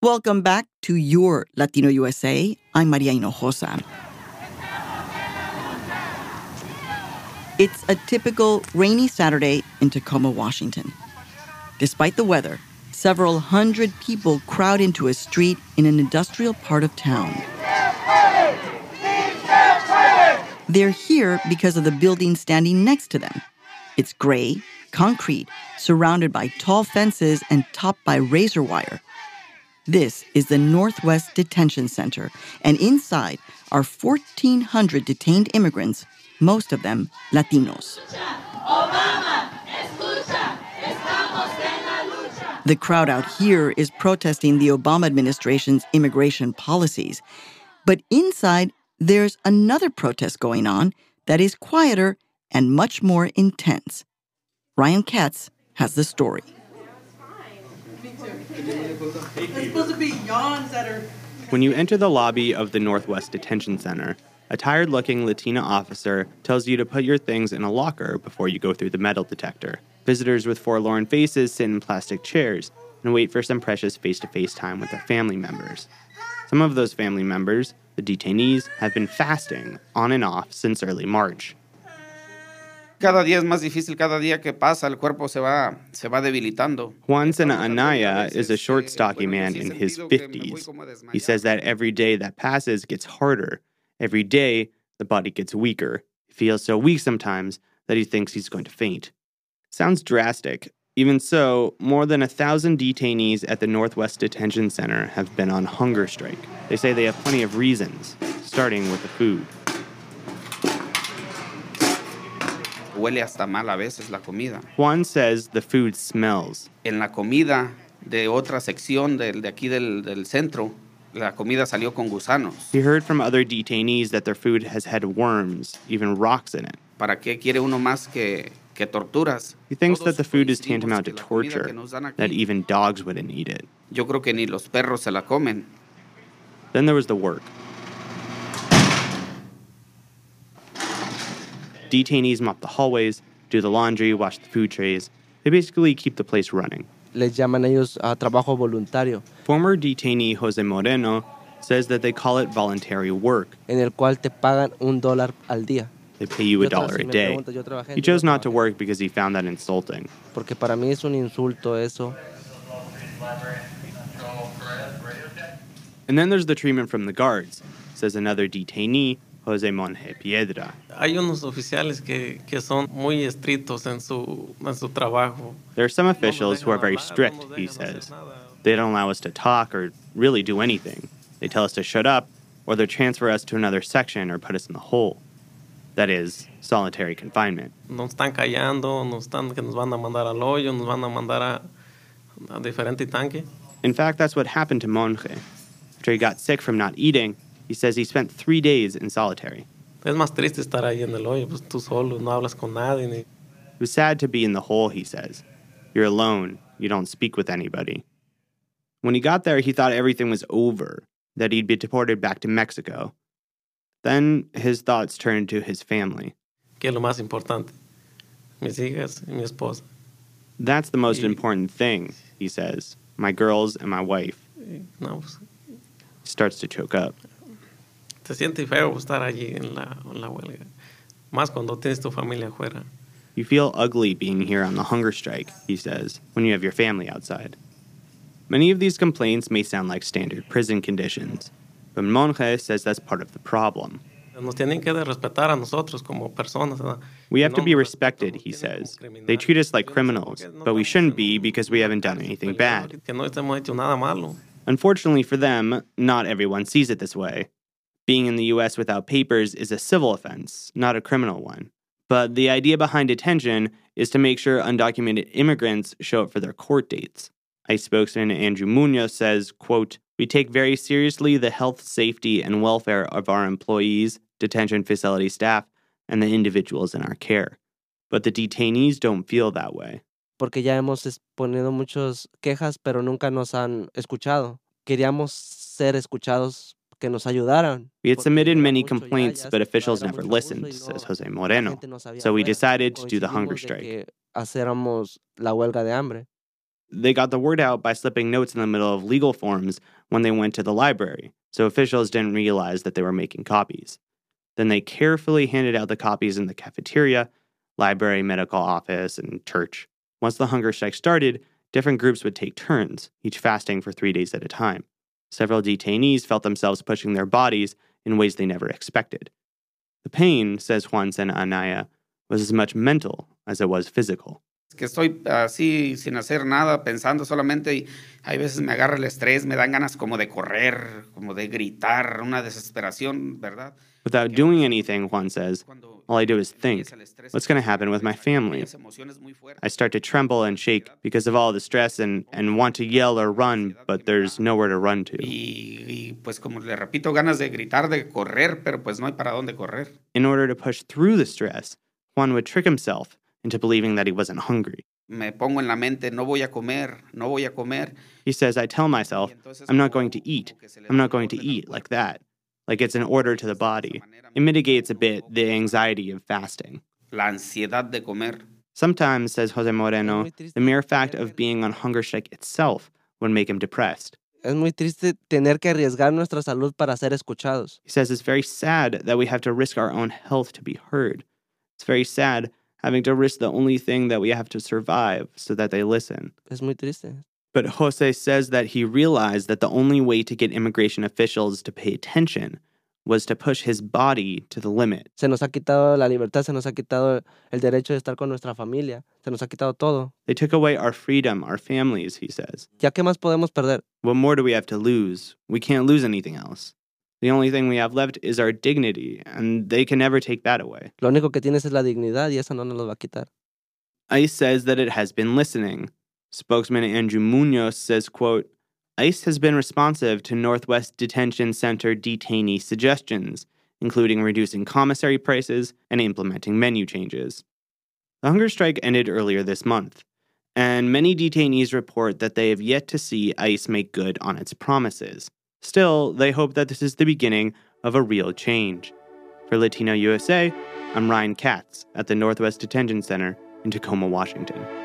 Welcome back to your Latino USA. I'm Maria Hinojosa. It's a typical rainy Saturday in Tacoma, Washington. Despite the weather, several hundred people crowd into a street in an industrial part of town. They're here because of the building standing next to them. It's gray, concrete, surrounded by tall fences and topped by razor wire. This is the Northwest Detention Center, and inside are 1,400 detained immigrants, most of them Latinos. The crowd out here is protesting the Obama administration's immigration policies. But inside, there's another protest going on that is quieter and much more intense. Ryan Katz has the story. It's supposed to be yawns that are... When you enter the lobby of the Northwest Detention Center, a tired-looking Latina officer tells you to put your things in a locker before you go through the metal detector. Visitors with forlorn faces sit in plastic chairs and wait for some precious face-to-face time with their family members. Some of those family members, the detainees, have been fasting on and off since early March. Cada día es más difícil, cada día que pasa el cuerpo se va debilitando. Juan Sena Anaya is a short, stocky man in his 50s. He says that every day that passes gets harder. Every day, the body gets weaker. He feels so weak sometimes that he thinks he's going to faint. Sounds drastic. Even so, more than 1,000 detainees at the Northwest Detention Center have been on hunger strike. They say they have plenty of reasons, starting with the food. Huele hasta mal a veces la comida. Juan says the food smells. En la comida de otra sección de aquí del centro, la comida salió con gusanos. He heard from other detainees that their food has had worms, even rocks in it. ¿Para qué quiere uno más que torturas? He thinks that the food is tantamount to torture, that even dogs wouldn't eat it. Yo creo que ni los perros se la comen. Then there was the work. Detainees mop the hallways, do the laundry, wash the food trays. They basically keep the place running. Les llaman ellos trabajo voluntario. Former detainee Jose Moreno says that they call it voluntary work. En el cual te pagan $1 al día. They pay you $1 a day. He chose not to work because he found that insulting. Porque para mí es un insulto eso. And then there's the treatment from the guards, says another detainee, Jose Monje Piedra. Hay unos oficiales que son muy estrictos en su trabajo. There are some officials who are very strict, he says. They don't allow us to talk or really do anything. They tell us to shut up, or they transfer us to another section or put us in the hole. That is, solitary confinement. Nos están callando, que nos van a mandar al hoyo, nos van a mandar a diferente tanque. In fact, that's what happened to Monje. After he got sick from not eating, he says he spent 3 days in solitary. Es más triste estar ahí en el hoyo, pues tú solo, no hablas con nadie. It was sad to be in the hole, he says. You're alone. You don't speak with anybody. When he got there, he thought everything was over, that he'd be deported back to Mexico. Then his thoughts turned to his family. Que es lo más importante. Mis hijas y mi esposa. That's the most important thing, he says. My girls and my wife. No, pues, He starts to choke up. Se siente feo estar allí en la huelga. Más cuando tienes tu familia afuera. You feel ugly being here on the hunger strike, he says, when you have your family outside. Many of these complaints may sound like standard prison conditions, but Monje says that's part of the problem. Nos tienen que respetar a nosotros como personas. We have to be respected, he says. They treat us like criminals, but we shouldn't be because we haven't done anything bad. Que no hemos hecho nada malo. Unfortunately for them, not everyone sees it this way. Being in the U.S. without papers is a civil offense, not a criminal one. But the idea behind detention is to make sure undocumented immigrants show up for their court dates. ICE spokesman Andrew Munoz says, quote, "We take very seriously the health, safety, and welfare of our employees, detention facility staff, and the individuals in our care. But the detainees don't feel that way." Porque ya hemos ponido muchas quejas, pero nunca nos han escuchado. Queríamos ser escuchados, que nos ayudaran. We had submitted many complaints, but officials never listened, says Jose Moreno. So we decided to do the hunger strike. Hacéramos la huelga de hambre. They got the word out by slipping notes in the middle of legal forms when they went to the library, so officials didn't realize that they were making copies. Then they carefully handed out the copies in the cafeteria, library, medical office, and church. Once the hunger strike started, different groups would take turns, each fasting for 3 days at a time. Several detainees felt themselves pushing their bodies in ways they never expected. The pain, says Juan Sena Anaya, was as much mental as it was physical. Que estoy así sin hacer nada, pensando solamente, y hay veces me agarra el estrés, me dan ganas como de correr, como de gritar, una desesperación, ¿verdad? Without doing anything, Juan says, all I do is think, what's going to happen with my family? I start to tremble and shake because of all the stress and want to yell or run, but there's nowhere to run to. Y pues como le repito, ganas de gritar, de correr, pero pues no hay para dónde correr. In order to push through the stress, Juan would trick himself into believing that he wasn't hungry. Me pongo en la mente, no voy a comer, no voy a comer. He says, I tell myself, I'm not going to eat. I'm not going to eat like that. Like it's an order to the body. It mitigates a bit the anxiety of fasting. La ansiedad de comer. Sometimes, says Jose Moreno, the mere fact of being on hunger strike itself would make him depressed. Es muy triste tener que arriesgar nuestra salud para ser escuchados. He says it's very sad that we have to risk our own health to be heard. It's very sad having to risk the only thing that we have to survive so that they listen. Es muy triste. But Jose says that he realized that the only way to get immigration officials to pay attention was to push his body to the limit. Se nos ha quitado la libertad, se nos ha quitado el derecho de estar con nuestra familia, se nos ha quitado todo. They took away our freedom, our families, he says. ¿Ya qué más podemos perder? What more do we have to lose? We can't lose anything else. The only thing we have left is our dignity, and they can never take that away. Lo único que tienes es la dignidad y esa no nos lo va a quitar. ICE says that it has been listening. Spokesman Andrew Munoz says, quote, ICE has been responsive to Northwest Detention Center detainee suggestions, including reducing commissary prices and implementing menu changes. The hunger strike ended earlier this month, and many detainees report that they have yet to see ICE make good on its promises. Still, they hope that this is the beginning of a real change. For Latino USA, I'm Ryan Katz at the Northwest Detention Center in Tacoma, Washington.